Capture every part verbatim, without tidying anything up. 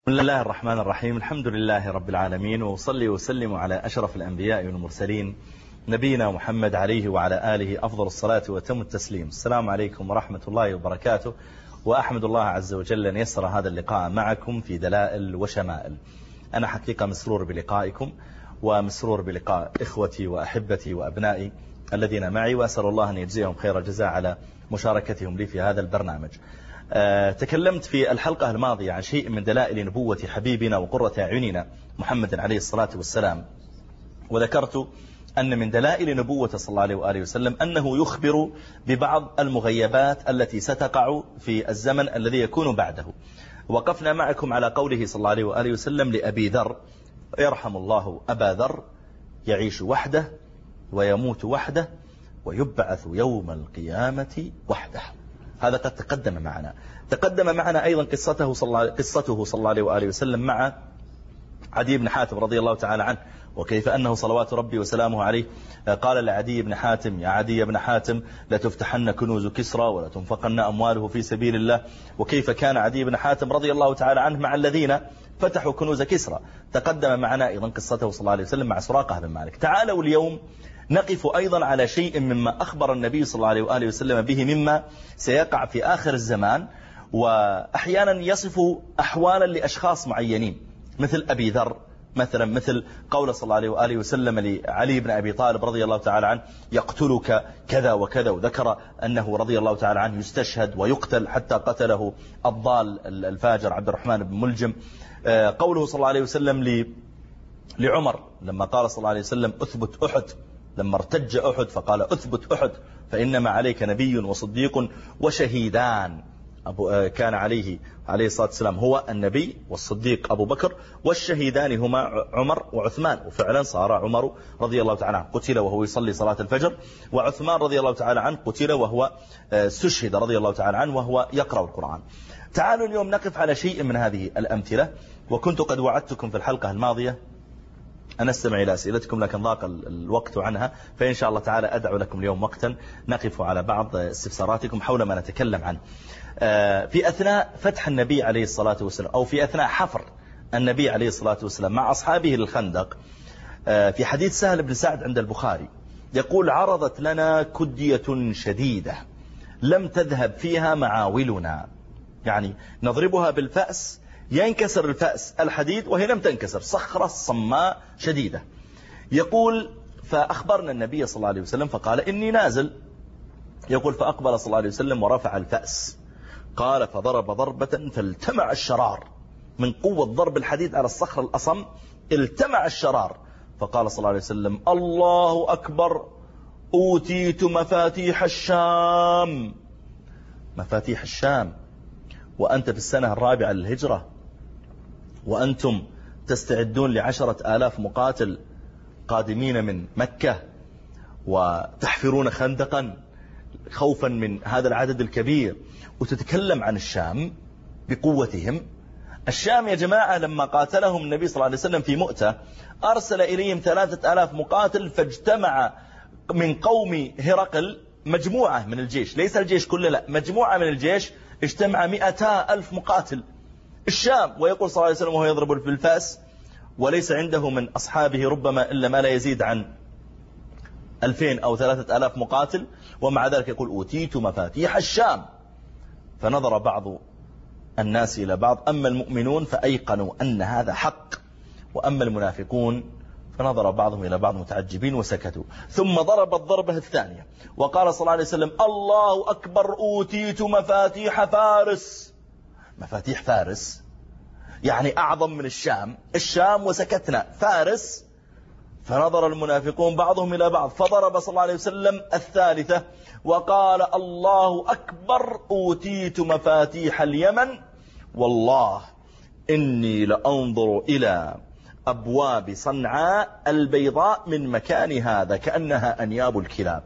بسم الله الرحمن الرحيم. الحمد لله رب العالمين، وصلي وسلم على أشرف الأنبياء والمرسلين نبينا محمد عليه وعلى آله أفضل الصلاة وتم التسليم. السلام عليكم ورحمة الله وبركاته، وأحمد الله عز وجل أن يسر هذا اللقاء معكم في دلائل وشمائل. أنا حقيقة مسرور بلقائكم ومسرور بلقاء إخوتي وأحبتي وأبنائي الذين معي، وأسأل الله أن يجزيهم خير الجزاء على مشاركتهم لي في هذا البرنامج. أه تكلمت في الحلقة الماضية عن شيء من دلائل نبوة حبيبنا وقرة أعيننا محمد عليه الصلاة والسلام، وذكرت أن من دلائل نبوة صلى الله عليه وآله وسلم أنه يخبر ببعض المغيبات التي ستقع في الزمن الذي يكون بعده. وقفنا معكم على قوله صلى الله عليه وآله وسلم لأبي ذر: يرحم الله أبا ذر، يعيش وحده ويموت وحده ويبعث يوم القيامة وحده. هذا قد تقدم معنا تقدم معنا أيضا قصته صلى الله قصته صلى الله عليه وآله وسلم مع عدي بن حاتم رضي الله تعالى عنه، وكيف أنه صلوات ربي وسلامه عليه قال لعدي بن حاتم: يا عدي بن حاتم، لتفتحن كنوز كسرى ولا تنفقن أمواله في سبيل الله. وكيف كان عدي بن حاتم رضي الله تعالى عنه مع الذين فتحوا كنوز كسرى. تقدم معنا أيضا قصته صلى الله عليه وسلم مع سراقة بن مالك. تعالوا اليوم نقف أيضا على شيء مما أخبر النبي صلى الله عليه وآله وسلم به مما سيقع في آخر الزمان، وأحيانا يصف أحوالا لأشخاص معينين مثل أبي ذر مثلا، مثل قول صلى الله عليه وآله وسلم لعلي بن أبي طالب رضي الله تعالى عنه: يقتلك كذا وكذا، وذكر أنه رضي الله تعالى عنه يستشهد ويقتل حتى قتله الضال الفاجر عبد الرحمن بن ملجم. قوله صلى الله عليه وسلم لعمر لما قال صلى الله عليه وسلم: أثبت أحد، لما ارتج أحد فقال: أثبت أحد فإنما عليك نبي وصديق وشهيدان. أبو كان عليه عليه الصلاة والسلام هو النبي، والصديق أبو بكر، والشهيدان هما عمر وعثمان. وفعلا صار عمر رضي الله تعالى عنه قتل وهو يصلي صلاة الفجر، وعثمان رضي الله تعالى عنه قتل وهو استشهد رضي الله تعالى عنه وهو يقرأ القرآن. تعالوا اليوم نقف على شيء من هذه الأمثلة، وكنت قد وعدتكم في الحلقة الماضية أن أستمع إلى أسئلتكم لكن ضاق الوقت عنها، فإن شاء الله تعالى أدعو لكم اليوم وقتا نقف على بعض استفساراتكم حول ما نتكلم عنه. في أثناء فتح النبي عليه الصلاة والسلام، أو في أثناء حفر النبي عليه الصلاة والسلام مع أصحابه للخندق، في حديث سهل بن سعد عند البخاري يقول: عرضت لنا كدية شديدة لم تذهب فيها معاولنا، يعني نضربها بالفأس ينكسر الفأس الحديد وهي لم تنكسر، صخرة صماء شديدة. يقول: فأخبرنا النبي صلى الله عليه وسلم فقال: إني نازل. يقول: فأقبل صلى الله عليه وسلم ورفع الفأس، قال: فضرب ضربة فالتمع الشرار، من قوة ضرب الحديد على الصخر الأصم التمع الشرار. فقال صلى الله عليه وسلم: الله أكبر، أوتيت مفاتيح الشام. مفاتيح الشام وأنت في السنة الرابعة للهجرة، وأنتم تستعدون لعشرة آلاف مقاتل قادمين من مكة، وتحفرون خندقا خوفا من هذا العدد الكبير، وتتكلم عن الشام بقوتهم. الشام يا جماعة لما قاتلهم النبي صلى الله عليه وسلم في مؤتة أرسل إليهم ثلاثة آلاف مقاتل، فاجتمع من قوم هرقل مجموعة من الجيش، ليس الجيش كله، لا، مجموعة من الجيش اجتمع مئتا ألف مقاتل الشام. ويقول صلى الله عليه وسلم وهو يضرب بالفاس وليس عنده من أصحابه ربما إلا ما لا يزيد عن ألفين أو ثلاثة آلاف مقاتل، ومع ذلك يقول: أوتيت مفاتيح الشام. فنظر بعض الناس إلى بعض: أما المؤمنون فأيقنوا أن هذا حق، وأما المنافقون فنظر بعضهم إلى بعض متعجبين وسكتوا. ثم ضرب الضربة الثانية وقال صلى الله عليه وسلم: الله أكبر، أوتيت مفاتيح فارس. مفاتيح فارس يعني أعظم من الشام، الشام وسكتنا، فارس. فنظر المنافقون بعضهم إلى بعض، فضرب صلى الله عليه وسلم الثالثة وقال: الله أكبر، أوتيت مفاتيح اليمن، والله إني لأنظر إلى أبواب صنعاء البيضاء من مكان هذا كأنها أنياب الكلاب.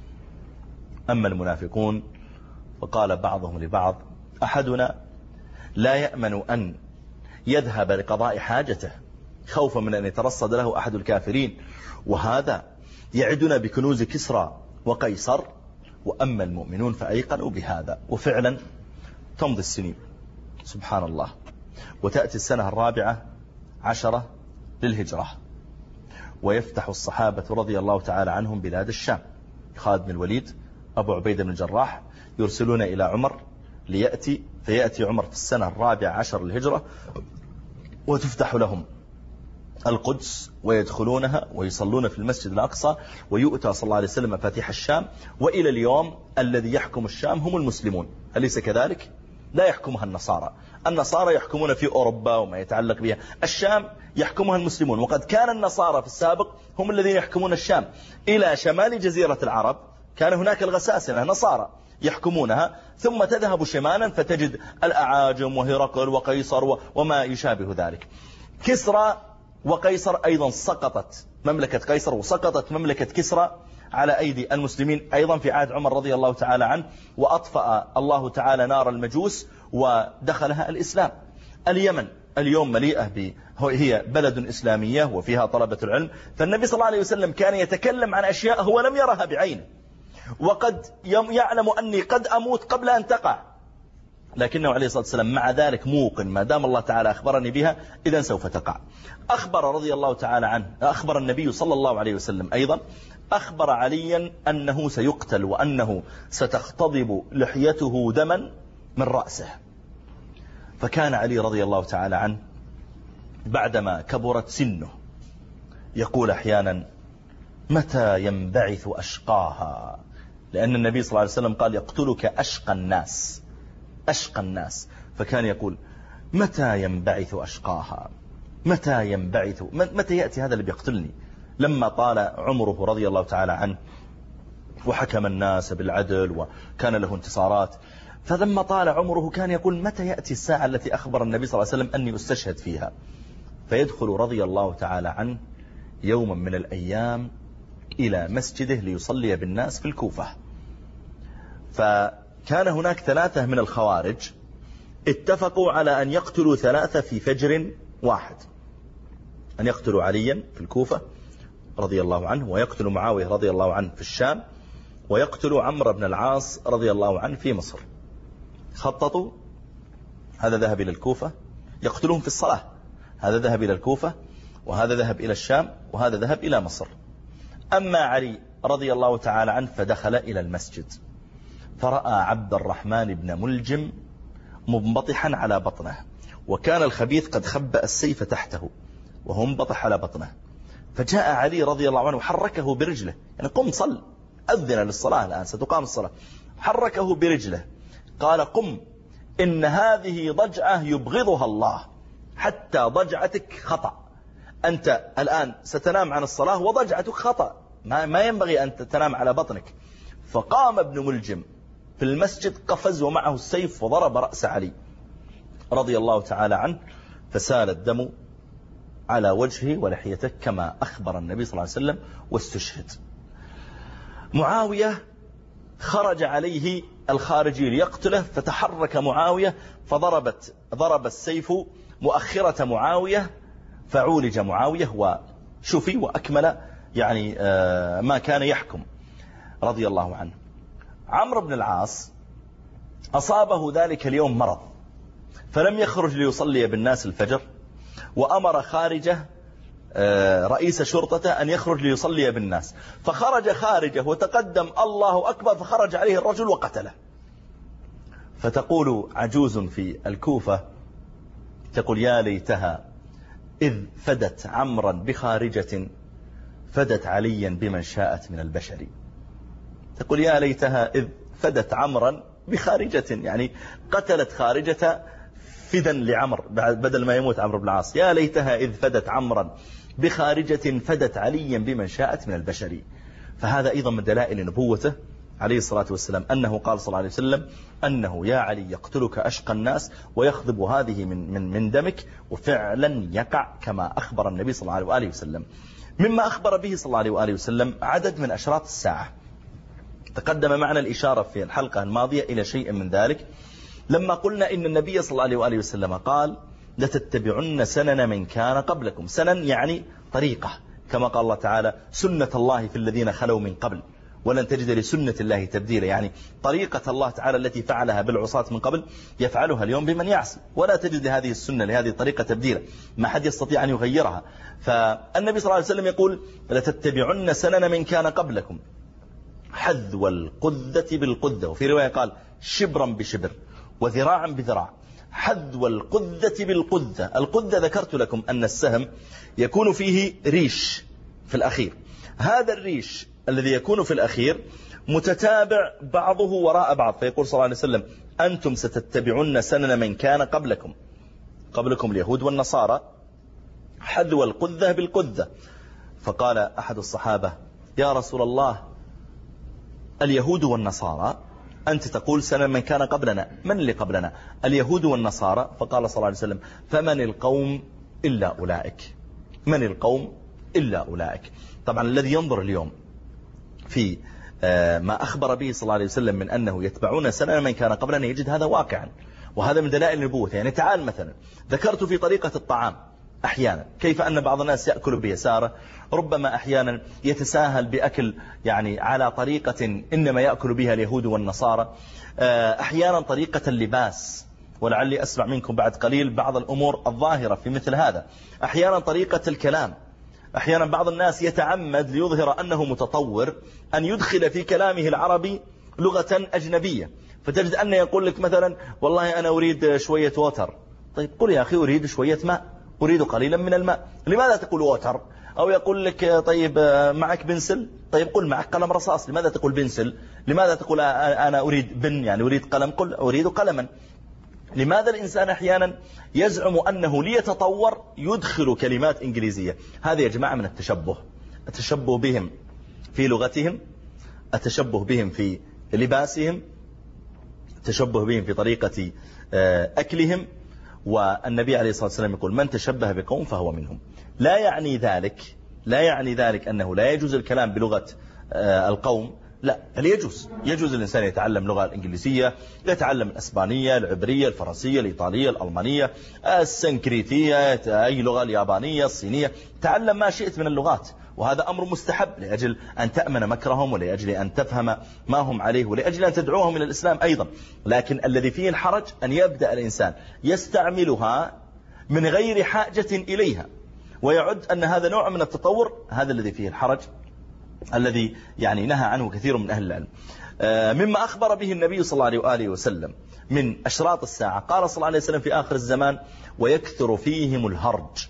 أما المنافقون فقال بعضهم لبعض: أحدنا لا يأمن أن يذهب لقضاء حاجته خوفا من أن يترصد له أحد الكافرين، وهذا يعدنا بكنوز كسرى وقيصر. وأما المؤمنون فأيقنوا بهذا. وفعلا تمضي السنين، سبحان الله، وتأتي السنة الرابعة عشرة للهجرة، ويفتح الصحابة رضي الله تعالى عنهم بلاد الشام. خالد بن الوليد، أبو عبيدة بن الجراح يرسلون إلى عمر ليأتي، فيأتي عمر في السنة الرابعة عشر للهجرة وتفتح لهم القدس ويدخلونها ويصلون في المسجد الأقصى، ويؤتى صلى الله عليه وسلم مفاتيح الشام. وإلى اليوم الذي يحكم الشام هم المسلمون، أليس كذلك؟ لا يحكمها النصارى. النصارى يحكمون في أوروبا وما يتعلق بها، الشام يحكمها المسلمون. وقد كان النصارى في السابق هم الذين يحكمون الشام. إلى شمال جزيرة العرب كان هناك الغساسنة نصارى يحكمونها، ثم تذهب شمالا فتجد الأعاجم وهرقل وقيصر وما يشابه ذلك. كسرى وقيصر أيضا سقطت مملكة قيصر وسقطت مملكة كسرى على أيدي المسلمين أيضا في عهد عمر رضي الله تعالى عنه، وأطفأ الله تعالى نار المجوس ودخلها الإسلام. اليمن اليوم مليئة ب هي بلد إسلامية وفيها طلبة العلم، فالنبي صلى الله عليه وسلم كان يتكلم عن أشياء هو لم يرها بعينه، وقد يعلم أني قد أموت قبل أن تقع، لكنه عليه الصلاة والسلام مع ذلك موقن ما دام الله تعالى أخبرني بها إذن سوف تقع. أخبر رضي الله تعالى عنه، أخبر النبي صلى الله عليه وسلم أيضا، أخبر عليا أنه سيقتل وأنه ستختضب لحيته دما من رأسه. فكان علي رضي الله تعالى عنه بعدما كبرت سنه يقول أحيانا متى ينبعث أشقاها، لأن النبي صلى الله عليه وسلم قال يقتلك أشقى الناس، أشقى الناس، فكان يقول متى ينبعث أشقاها، متى ينبعث، متى يأتي هذا اللي بيقتلني. لما طال عمره رضي الله تعالى عنه وحكم الناس بالعدل وكان له انتصارات، فلما طال عمره كان يقول متى يأتي الساعة التي أخبر النبي صلى الله عليه وسلم أني أستشهد فيها. فيدخل رضي الله تعالى عنه يوما من الأيام إلى مسجده ليصلي بالناس في الكوفة، فكان هناك ثلاثة من الخوارج اتفقوا على أن يقتلوا ثلاثة في فجر واحد، أن يقتلوا عليا في الكوفة رضي الله عنه، ويقتلوا معاوية رضي الله عنه في الشام، ويقتلوا عمرو بن العاص رضي الله عنه في مصر. خططوا، هذا ذهب إلى الكوفة يقتلهم في الصلاة، هذا ذهب إلى الكوفة، وهذا ذهب إلى الشام، وهذا ذهب إلى مصر. أما علي رضي الله تعالى عنه فدخل إلى المسجد فرأى عبد الرحمن بن ملجم منبطحا على بطنه، وكان الخبيث قد خبأ السيف تحته وهو منبطح على بطنه. فجاء علي رضي الله عنه وحركه برجله، يعني قم صل، أذن للصلاة الآن ستقام الصلاة، حركه برجله قال قم، إن هذه ضجعة يبغضها الله، حتى ضجعتك خطأ، أنت الآن ستنام عن الصلاة وضجعتك خطأ، ما, ما ينبغي أن تنام على بطنك. فقام ابن ملجم في المسجد قفز ومعه السيف وضرب رأس علي رضي الله تعالى عنه، فسال الدم على وجهه ولحيته كما أخبر النبي صلى الله عليه وسلم، واستشهد. معاوية خرج عليه الخارجي ليقتله، فتحرك معاوية فضربت ضرب السيف مؤخرة معاوية، فعولج معاوية وشفي وأكمل يعني ما كان يحكم رضي الله عنه. عمرو بن العاص أصابه ذلك اليوم مرض، فلم يخرج ليصلي بالناس الفجر، وأمر خارجه رئيس شرطته أن يخرج ليصلي بالناس، فخرج خارجه وتقدم الله أكبر، فخرج عليه الرجل وقتله. فتقول عجوز في الكوفة تقول يا ليتها إذ فدت عمرا بخارجة فدت عليا بمن شاءت من البشر. تقول يا ليتها إذ فدت عمرا بخارجة، يعني قتلت خارجة فدا لعمر بدل ما يموت عمرو بن العاص. يا ليتها إذ فدت عمرا بخارجة فدت عليا بمن شاءت من البشر. فهذا أيضا من دلائل نبوته عليه الصلاة والسلام، أنه قال صلى الله عليه وسلم أنه يا علي يقتلك أشقى الناس ويخضب هذه من, من, من دمك، وفعلا يقع كما أخبر النبي صلى الله عليه وآله وسلم. مما أخبر به صلى الله عليه وآله وسلم عدد من أشراط الساعة، تقدم معنا الإشارة في الحلقة الماضية إلى شيء من ذلك لما قلنا إن النبي صلى الله عليه وآله وسلم قال لتتبعن سنن من كان قبلكم. سنن يعني طريقة، كما قال الله تعالى سنة الله في الذين خلوا من قبل ولن تجد لسنة الله تبديلا. يعني طريقة الله تعالى التي فعلها بالعصاة من قبل يفعلها اليوم بمن يعصي، ولا تجد لهذه السنة لهذه الطريقة تبديلا، ما حد يستطيع أن يغيرها. فالنبي صلى الله عليه وسلم يقول لتتبعن سنن من كان قبلكم حذو القذة بالقذة، وفي رواية قال شبرا بشبر وذراعا بذراع، حذو القذة بالقذة. القذة ذكرت لكم أن السهم يكون فيه ريش في الأخير، هذا الريش الذي يكون في الأخير متتابع بعضه وراء بعض، فيقول صلى الله عليه وسلم أنتم ستتبعون سنن من كان قبلكم، قبلكم اليهود والنصارى، حذو القذة بالقذة. فقال أحد الصحابة يا رسول الله اليهود والنصارى، أنت تقول سنن من كان قبلنا، من اللي قبلنا؟ اليهود والنصارى. فقال صلى الله عليه وسلم فمن القوم إلا أولئك، من القوم إلا أولئك. طبعا الذي ينظر اليوم في ما أخبر به صلى الله عليه وسلم من أنه يتبعون سنن من كان قبلنا يجد هذا واقعا، وهذا من دلائل النبوة. يعني تعال مثلا ذكرت في طريقة الطعام أحيانا كيف أن بعض الناس يأكل بيساره، ربما أحيانا يتساهل بأكل يعني على طريقة إنما يأكل بها اليهود والنصارى، أحيانا طريقة اللباس، ولعلي أسمع منكم بعد قليل بعض الأمور الظاهرة في مثل هذا، أحيانا طريقة الكلام، أحيانا بعض الناس يتعمد ليظهر أنه متطور أن يدخل في كلامه العربي لغة أجنبية، فتجد أنه يقول لك مثلا والله أنا أريد شوية ووتر. طيب قل يا أخي أريد شوية ماء، أريد قليلا من الماء، لماذا تقول ووتر؟ أو يقول لك طيب معك بنسل، طيب قل معك قلم رصاص، لماذا تقول بنسل؟ لماذا تقول أنا أريد بن يعني أريد قلم، قل أريد قلما. لماذا الإنسان أحيانا يزعم أنه ليتطور يدخل كلمات إنجليزية؟ هذا يا جماعة من التشبه، التشبه بهم في لغتهم، التشبه بهم في لباسهم، التشبه بهم في طريقة أكلهم. والنبي عليه الصلاة والسلام يقول من تشبه بقوم فهو منهم. لا يعني ذلك لا يعني ذلك أنه لا يجوز الكلام بلغة القوم، لا، بل يجوز يجوز الإنسان يتعلم لغة الإنجليزية، يتعلم الأسبانية، العبرية، الفرنسية، الإيطالية، الألمانية، السنكريتية، أي لغة، اليابانية، الصينية، تعلم ما شئت من اللغات، وهذا أمر مستحب لأجل أن تأمن مكرهم، ولأجل أن تفهم ما هم عليه، ولأجل أن تدعوهم إلى الإسلام أيضا. لكن الذي فيه الحرج أن يبدأ الإنسان يستعملها من غير حاجة إليها ويعد أن هذا نوع من التطور، هذا الذي فيه الحرج الذي يعني نهى عنه كثير من أهل العلم. مما أخبر به النبي صلى الله عليه وآله وسلم من أشراط الساعة، قال صلى الله عليه وسلم في آخر الزمان ويكثر فيهم الهرج.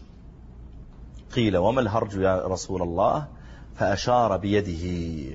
قيل وما الهرج يا رسول الله؟ فأشار بيده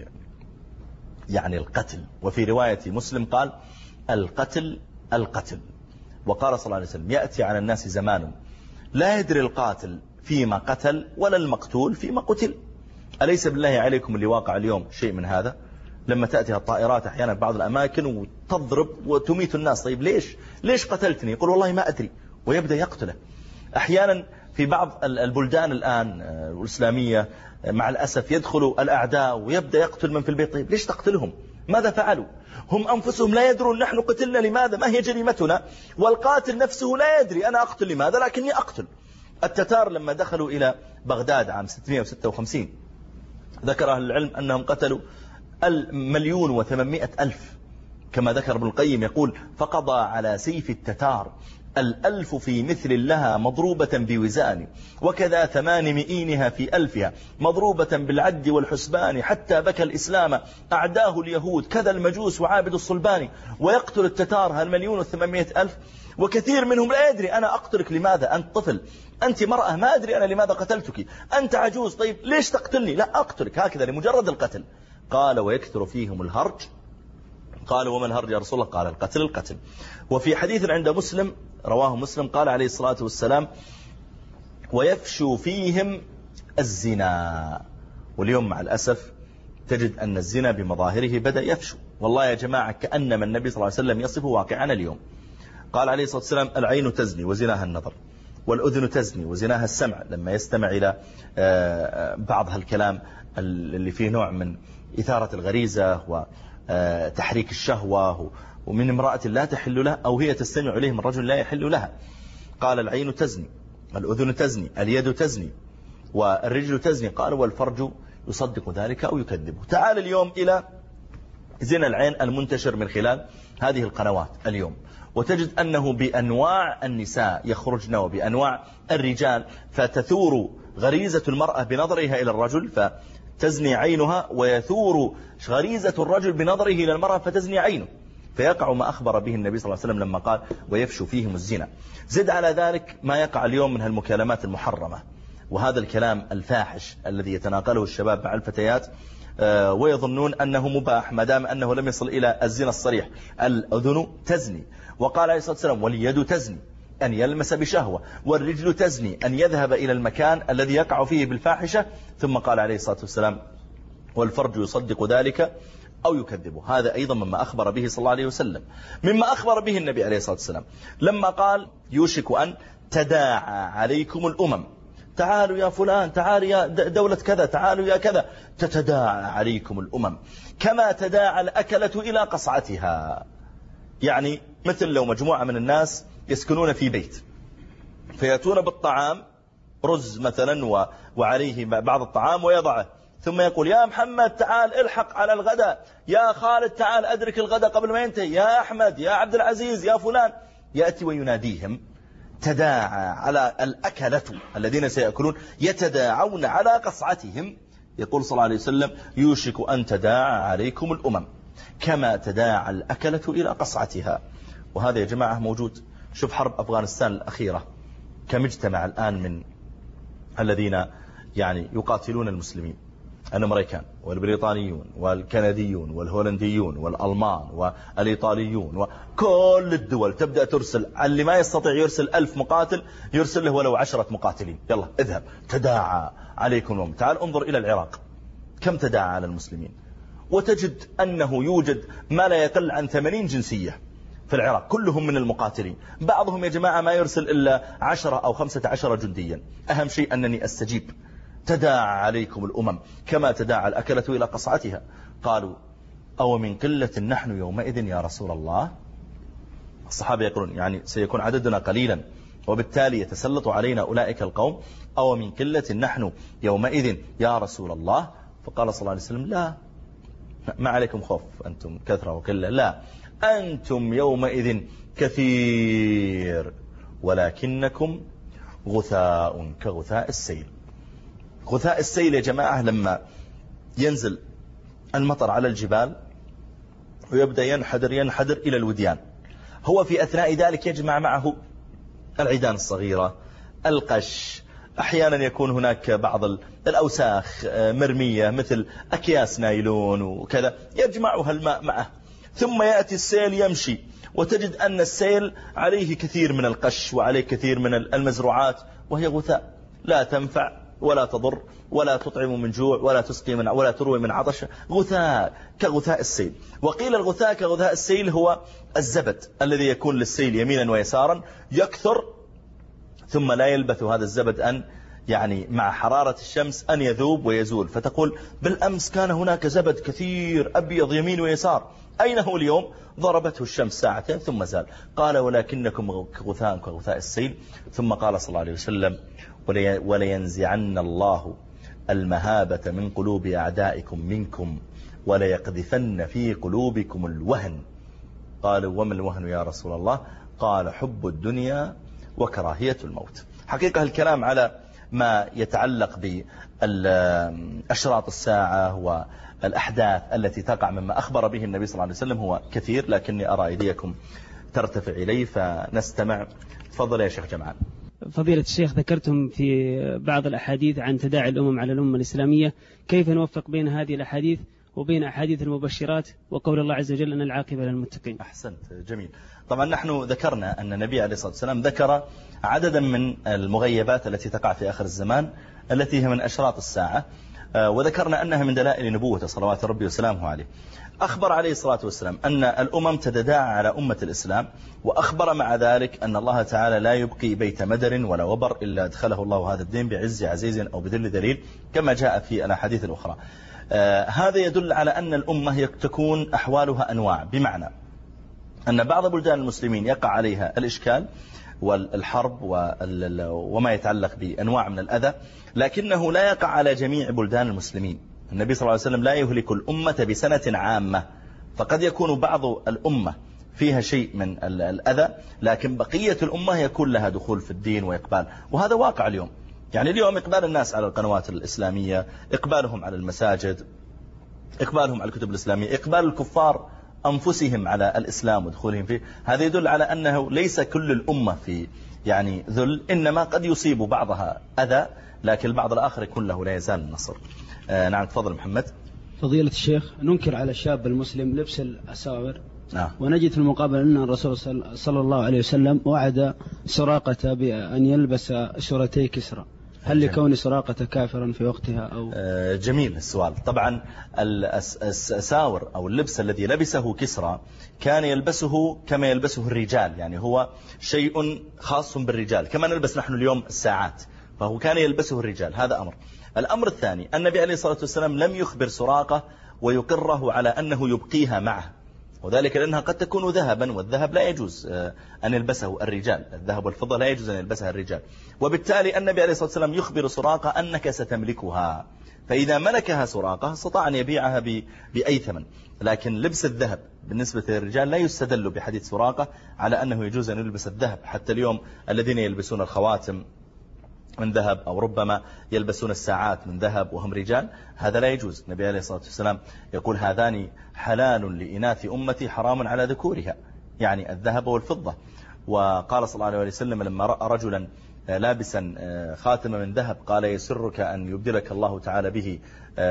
يعني القتل، وفي رواية مسلم قال القتل القتل. وقال صلى الله عليه وسلم يأتي على الناس زمان لا يدري القاتل فيما قتل ولا المقتول فيما قتل. أليس بالله عليكم اللي واقع اليوم شيء من هذا؟ لما تأتيها الطائرات أحيانا بعض الأماكن وتضرب وتميت الناس، طيب ليش ليش قتلتني؟ يقول والله ما أدري، ويبدأ يقتله. أحيانا في بعض البلدان الآن الإسلامية مع الأسف يدخل الأعداء ويبدأ يقتل من في البيت. طيب ليش تقتلهم؟ ماذا فعلوا؟ هم أنفسهم لا يدرون نحن قتلنا لماذا، ما هي جريمتنا، والقاتل نفسه لا يدري أنا أقتل لماذا لكني أقتل. التتار لما دخلوا إلى بغداد عام ستمائة وستة وخمسين ذكر أهل العلم أنهم قتلوا المليون وثمانمائة ألف، كما ذكر ابن القيم يقول فقضى على سيف التتار الألف في مثل لها مضروبة بوزان، وكذا ثمان مئينها في ألفها مضروبة بالعد والحسبان، حتى بكى الإسلام أعداه اليهود كذا المجوس وعابد الصلبان. ويقتل التتار المليون وثمانمائة ألف، وكثير منهم لا يدري أنا أقتلك لماذا، أنت طفل، أنت مرأة، ما أدري أنا لماذا قتلتك، أنت عجوز، طيب ليش تقتلني؟ لا أقتلك هكذا لمجرد القتل. قال ويكثر فيهم الهرج. قال وما الهرج يا رسول الله؟ قال القتل القتل. وفي حديث عند مسلم رواه مسلم قال عليه الصلاة والسلام ويفشو فيهم الزنا. واليوم مع الأسف تجد أن الزنا بمظاهره بدأ يفشو. والله يا جماعة كأنما النبي صلى الله عليه وسلم يصفه واقعنا اليوم. قال عليه الصلاة والسلام العين تزني وزناها النظر، والأذن تزني وزناها السمع، لما يستمع إلى بعض هالكلام اللي فيه نوع من إثارة الغريزة وتحريك الشهوة، ومن امرأة لا تحل له أو هي تستمع إليه من رجل لا يحل لها. قال العين تزني، الأذن تزني، اليد تزني، والرجل تزني. قال والفرج يصدق ذلك أو يكذبه. تعال اليوم إلى زنا العين المنتشر من خلال هذه القنوات اليوم، وتجد أنه بأنواع النساء يخرجن وبأنواع الرجال، فتثور غريزة المرأة بنظرها إلى الرجل فتزني عينها، ويثور غريزة الرجل بنظره إلى المرأة فتزني عينه، فيقع ما أخبر به النبي صلى الله عليه وسلم لما قال ويفشو فيهم الزنا. زد على ذلك ما يقع اليوم من هالمكالمات المحرمة وهذا الكلام الفاحش الذي يتناقله الشباب مع الفتيات ويظنون أنه مباح ما دام أنه لم يصل إلى الزنا الصريح. الأذن تزني، وقال عليه الصلاة والسلام واليد تزني أن يلمس بشهوة، والرجل تزني أن يذهب إلى المكان الذي يقع فيه بالفاحشة، ثم قال عليه الصلاة والسلام والفرج يصدق ذلك أو يكذبه. هذا أيضا مما أخبر به صلى الله عليه وسلم، مما أخبر به النبي عليه الصلاة والسلام لما قال يوشك أن تداعى عليكم الأمم، تعالوا يا فلان، تعالوا يا دولة كذا، تعالوا يا كذا، تتداعى عليكم الأمم كما تداعى الأكلة إلى قصعتها. يعني مثل لو مجموعة من الناس يسكنون في بيت فيأتون بالطعام، رز مثلا وعليه بعض الطعام ويضعه، ثم يقول يا محمد تعال الحق على الغداء، يا خالد تعال أدرك الغداء قبل ما ينتهي، يا أحمد، يا عبد العزيز، يا فلان، يأتي ويناديهم. تداعى على الأكلة الذين سيأكلون يتداعون على قصعتهم. يقول صلى الله عليه وسلم يوشك أن تداعى عليكم الأمم كما تداعى الأكلة إلى قصعتها. وهذا يا جماعة موجود. شوف حرب أفغانستان الأخيرة كم اجتمع الآن من الذين يعني يقاتلون المسلمين، الأمريكان والبريطانيون والكنديون والهولنديون والألمان والإيطاليون وكل الدول تبدأ ترسل، اللي ما يستطيع يرسل ألف مقاتل يرسل له ولو عشرة مقاتلين، يلا اذهب تداعى عليكم الأمم. تعال انظر إلى العراق كم تداعى على المسلمين، وتجد أنه يوجد ما لا يقل عن ثمانين جنسية في العراق كلهم من المقاتلين، بعضهم يا جماعة ما يرسل إلا عشرة أو خمسة عشر جنديا. أهم شيء أنني أستجيب. تداعى عليكم الأمم كما تداعى الأكلة إلى قصعتها. قالوا أو من قلة نحن يومئذ يا رسول الله. الصحابة يقولون يعني سيكون عددنا قليلا وبالتالي يتسلط علينا أولئك القوم، أو من قلة نحن يومئذ يا رسول الله. فقال صلى الله عليه وسلم لا، ما عليكم خوف أنتم كثرة وقلة، لا، أنتم يومئذ كثير ولكنكم غثاء كغثاء السيل. غثاء السيل يا جماعة لما ينزل المطر على الجبال ويبدأ ينحدر ينحدر إلى الوديان، هو في أثناء ذلك يجمع معه العيدان الصغيرة، القش، أحيانا يكون هناك بعض الأوساخ مرمية مثل أكياس نايلون وكذا، يجمعها الماء معه، ثم يأتي السيل يمشي وتجد أن السيل عليه كثير من القش وعليه كثير من المزروعات، وهي غثاء لا تنفع ولا تضر ولا تطعم من جوع ولا تسقي من ولا تروي من عطش، غثاء كغثاء السيل. وقيل الغثاء كغثاء السيل هو الزبد الذي يكون للسيل يمينا ويسارا يكثر، ثم لا يلبث هذا الزبد أن يعني مع حرارة الشمس أن يذوب ويزول، فتقول بالأمس كان هناك زبد كثير أبيض يمين ويسار، أين هو اليوم؟ ضربته الشمس ساعتين ثم زال. قال ولكنكم غثاء كغثاء السيل. ثم قال صلى الله عليه وسلم ولينزعن الله المهابة من قلوب أعدائكم منكم وليقذفن في قلوبكم الوهن. قالوا وما الوهن يا رسول الله؟ قال حب الدنيا وكراهية الموت. حقيقة الكلام على ما يتعلق بأشراط الساعة والأحداث التي تقع مما أخبر به النبي صلى الله عليه وسلم هو كثير، لكني أرى أيديكم ترتفع إليه فنستمع. تفضل يا شيخ جمعان. فضيلة الشيخ، ذكرتم في بعض الأحاديث عن تداعي الأمم على الأمة الإسلامية، كيف نوفق بين هذه الأحاديث وبين أحاديث المبشرات وقول الله عز وجل أن العاقبة للمتقين؟ أحسنت، جميل. طبعا نحن ذكرنا أن النبي عليه الصلاة والسلام ذكر عددا من المغيبات التي تقع في آخر الزمان التي هي من أشراط الساعة، وذكرنا أنها من دلائل نبوته صلوات ربي وسلامه عليه. أخبر عليه الصلاة والسلام أن الأمم تتداعى على أمة الإسلام، وأخبر مع ذلك أن الله تعالى لا يبقي بيت مدر ولا وبر إلا أدخله الله هذا الدين بعز عزيز أو بذل ذليل كما جاء في الأحاديث الأخرى. آه هذا يدل على أن الأمة تكون أحوالها أنواع، بمعنى أن بعض بلدان المسلمين يقع عليها الإشكال والحرب وما يتعلق بأنواع من الأذى، لكنه لا يقع على جميع بلدان المسلمين. النبي صلى الله عليه وسلم لا يهلك الأمة بسنة عامة، فقد يكون بعض الأمة فيها شيء من الأذى، لكن بقية الأمة يكون لها دخول في الدين وإقبال، وهذا واقع اليوم. يعني اليوم إقبال الناس على القنوات الإسلامية، إقبالهم على المساجد، إقبالهم على الكتب الإسلامية، إقبال الكفار أنفسهم على الإسلام ودخولهم فيه، هذا يدل على أنه ليس كل الأمة في يعني ذل، إنما قد يصيب بعضها أذى، لكن البعض الآخر يكون له لا يزال النصر. آه نعم تفضل محمد. فضيلة الشيخ، ننكر على الشاب المسلم لبس الأساور، آه. ونجد في المقابل أن الرسول صلى الله عليه وسلم وعد سراقة بأن يلبس سورتي كسرى، هل لكون سراقة كافرا في وقتها أو؟ آه جميل السؤال. طبعا الأساور أو اللبس الذي لبسه كسرى كان يلبسه كما يلبسه الرجال، يعني هو شيء خاص بالرجال كما نلبس نحن اليوم الساعات، فهو كان يلبسه الرجال. هذا أمر. الأمر الثاني، النبي عليه الصلاة والسلام لم يخبر سراقة ويقره على أنه يبقيها معه، وذلك لأنها قد تكون ذهبا، والذهب لا يجوز أن يلبسه الرجال، الذهب والفضة لا يجوز أن يلبسها الرجال، وبالتالي النبي عليه الصلاة والسلام يخبر سراقة أنك ستملكها، فإذا ملكها سراقة استطاع أن يبيعها بأي ثمن. لكن لبس الذهب بالنسبة للرجال لا يستدل بحديث سراقة على أنه يجوز أن يلبس الذهب. حتى اليوم الذين يلبسون الخواتم من ذهب أو ربما يلبسون الساعات من ذهب وهم رجال، هذا لا يجوز. النبي عليه الصلاة والسلام يقول هذان حلال لإناث أمتي حرام على ذكورها، يعني الذهب والفضة. وقال صلى الله عليه وسلم لما رأى رجلا لابسا خاتم من ذهب قال يسرك أن يبدلك الله تعالى به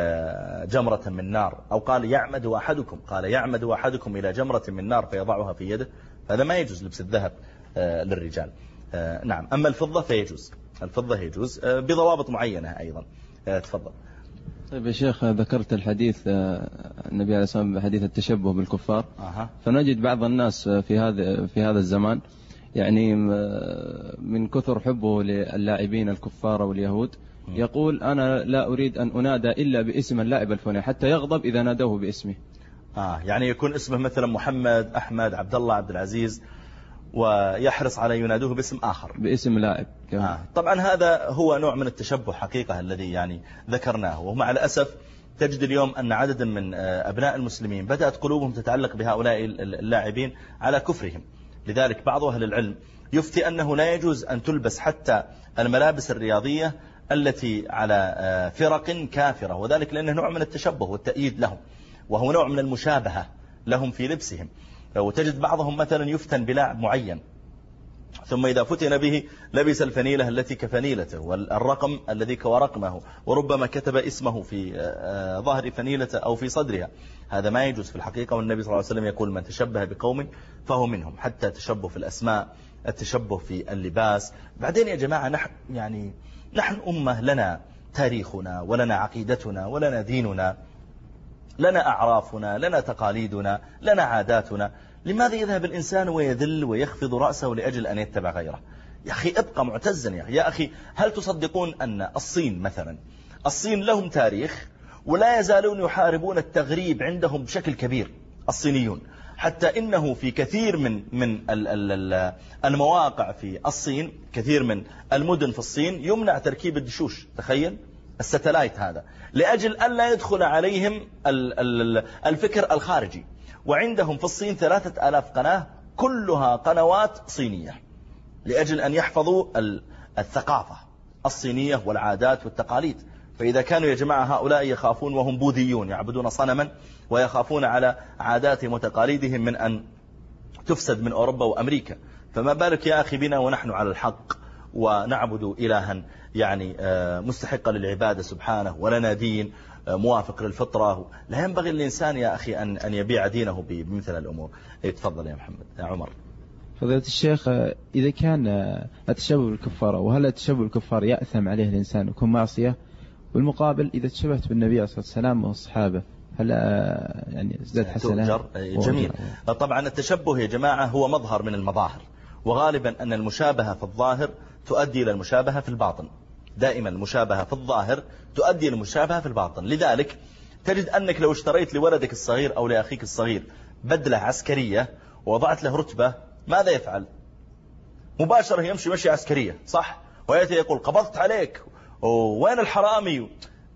جمرة من نار، أو قال يعمد أحدكم قال يعمد أحدكم إلى جمرة من نار فيضعها في يده، هذا ما يجوز لبس الذهب للرجال. نعم. أما الفضة فيجوز، الفضة يجوز بضوابط معينة أيضا. تفضل. طيب يا شيخ، ذكرت الحديث النبي عليه الصلاة والسلام حديث التشبه بالكفار. أه. فنجد بعض الناس في هذا في هذا الزمان يعني من كثر حبه للاعبين الكفار واليهود يقول أنا لا أريد أن أنادى إلا باسم اللاعب الفلاني، حتى يغضب إذا نادوه باسمه. آه يعني يكون اسمه مثلا محمد، أحمد، عبد الله، عبد العزيز، ويحرص على ينادوه باسم آخر باسم لاعب. آه. طبعا هذا هو نوع من التشبه حقيقة الذي يعني ذكرناه، ومع الأسف تجد اليوم أن عددا من أبناء المسلمين بدأت قلوبهم تتعلق بهؤلاء اللاعبين على كفرهم. لذلك بعض أهل العلم يفتي أنه لا يجوز أن تلبس حتى الملابس الرياضية التي على فرق كافرة، وذلك لأنه نوع من التشبه والتأييد لهم، وهو نوع من المشابهة لهم في لبسهم. وتجد بعضهم مثلا يفتن بلاعب معين، ثم إذا فتن به لبس الفنيلة التي كفنيلته والرقم الذي كورقمه، وربما كتب اسمه في ظهر فنيلته أو في صدرها. هذا ما يجوز في الحقيقة، والنبي صلى الله عليه وسلم يقول من تشبه بقوم فهو منهم، حتى التشبه في الأسماء، التشبه في اللباس. بعدين يا جماعة نحن يعني نحن أمة لنا تاريخنا ولنا عقيدتنا ولنا ديننا، لنا أعرافنا، لنا تقاليدنا، لنا عاداتنا. لماذا يذهب الإنسان ويذل ويخفض رأسه لأجل أن يتبع غيره؟ يا أخي ابقى معتزا يا أخي. يا أخي هل تصدقون أن الصين مثلا، الصين لهم تاريخ ولا يزالون يحاربون التغريب عندهم بشكل كبير الصينيون، حتى إنه في كثير من من المواقع في الصين، كثير من المدن في الصين يمنع تركيب الدشوش. تخيل الستلايت هذا، لأجل أن لا يدخل عليهم الفكر الخارجي. وعندهم في الصين ثلاثة آلاف قناة كلها قنوات صينية، لأجل أن يحفظوا الثقافة الصينية والعادات والتقاليد. فإذا كانوا يا جماعة هؤلاء يخافون وهم بوذيون يعبدون صنما ويخافون على عاداتهم وتقاليدهم من أن تفسد من أوروبا وأمريكا، فما بالك يا أخي بنا ونحن على الحق ونعبد إلها يعني مستحق للعبادة سبحانه، ولنا دين موافق للفطرة. لا ينبغي للإنسان يا أخي أن أن يبيع دينه بمثل الأمور. تفضل يا محمد. يا عمر. فضيلة الشيخ، إذا كان التشبه بالكفار، وهل التشبه بالكفار يأثم عليه الإنسان ويكون معصية؟ والمقابل إذا تشبهت بالنبي عليه الصلاة والسلام والصحابة هل يعني ازداد حسنات؟ جميل. طبعا التشبه يا جماعة هو مظهر من المظاهر، وغالبا أن المشابهة في الظاهر تؤدي إلى المشابهة في الباطن. دائما المشابهة في الظاهر تؤدي إلى المشابهة في الباطن. لذلك تجد أنك لو اشتريت لولدك الصغير أو لأخيك الصغير بدلة عسكرية ووضعت له رتبة، ماذا يفعل؟ مباشرة يمشي مشي عسكرية، صح؟ ويأتي يقول قبضت عليك، وين الحرامي؟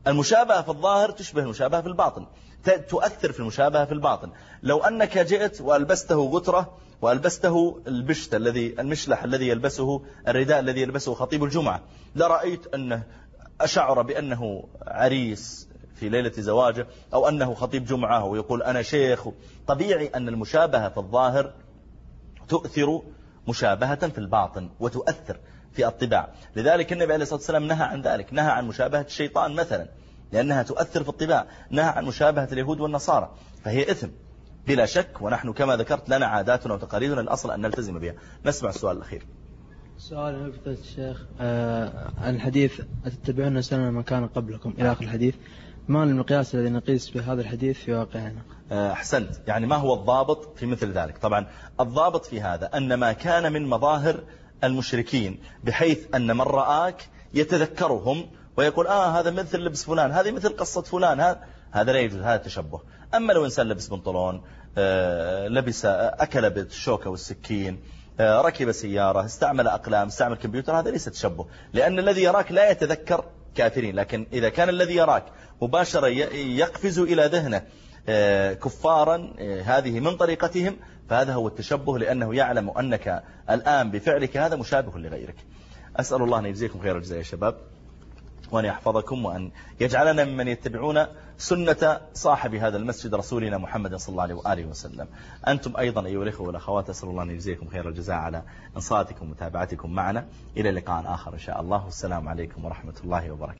المشابهة في الظاهر تشبه المشابهة في الباطن، تؤثر في المشابهة في الباطن. لو أنك جئت وألبسته غترة وألبسته البشت الذي المشلح الذي يلبسه، الرداء الذي يلبسه خطيب الجمعة، لرأيت أنه أشعر بأنه عريس في ليلة زواجه، أو أنه خطيب جمعة ويقول أنا شيخ. طبيعي أن المشابهة في الظاهر تؤثر مشابهة في الباطن وتؤثر في الطباع. لذلك النبي عليه الصلاة والسلام نهى عن ذلك، نهى عن مشابهة الشيطان مثلا لأنها تؤثر في الطباع، نهى عن مشابهة اليهود والنصارى، فهي إثم بلا شك. ونحن كما ذكرت لنا عاداتنا وتقاليدنا الأصل أن نلتزم بها. نسمع السؤال الأخير. سؤال نقطة الشيخ آه الحديث أتتبعون سنن من كان قبلكم إلى آخر الحديث، ما المقياس الذي نقيس بهذا الحديث في واقعنا؟ أحسنت. يعني ما هو الضابط في مثل ذلك؟ طبعا الضابط في هذا أن ما كان من مظاهر المشركين، بحيث أن من رآك يتذكرهم ويقول آه هذا مثل لبس فلان، هذه مثل قصة فلان، هذا هذا لا يجوز، هذا تشبه. أما لو إنسان لبس بنطلون، آه لبس أكل بالشوكة والسكين، آه ركب سيارة، استعمل أقلام، استعمل كمبيوتر، هذا ليس تشبه، لأن الذي يراك لا يتذكر كافرين. لكن إذا كان الذي يراك مباشرة يقفز إلى ذهنه كفارا هذه من طريقتهم، فهذا هو التشبه، لأنه يعلم أنك الآن بفعلك هذا مشابه لغيرك. أسأل الله أن يجزيكم خير الجزاء يا شباب، وأن يحفظكم، وأن يجعلنا ممن يتبعون سنة صاحب هذا المسجد رسولنا محمد صلى الله عليه وآله وسلم. أنتم أيضا أيها الأخوة والأخوات أسأل الله أن يجزيكم خير الجزاء على إنصاتكم ومتابعتكم معنا. إلى لقاء آخر إن شاء الله، والسلام عليكم ورحمة الله وبركاته.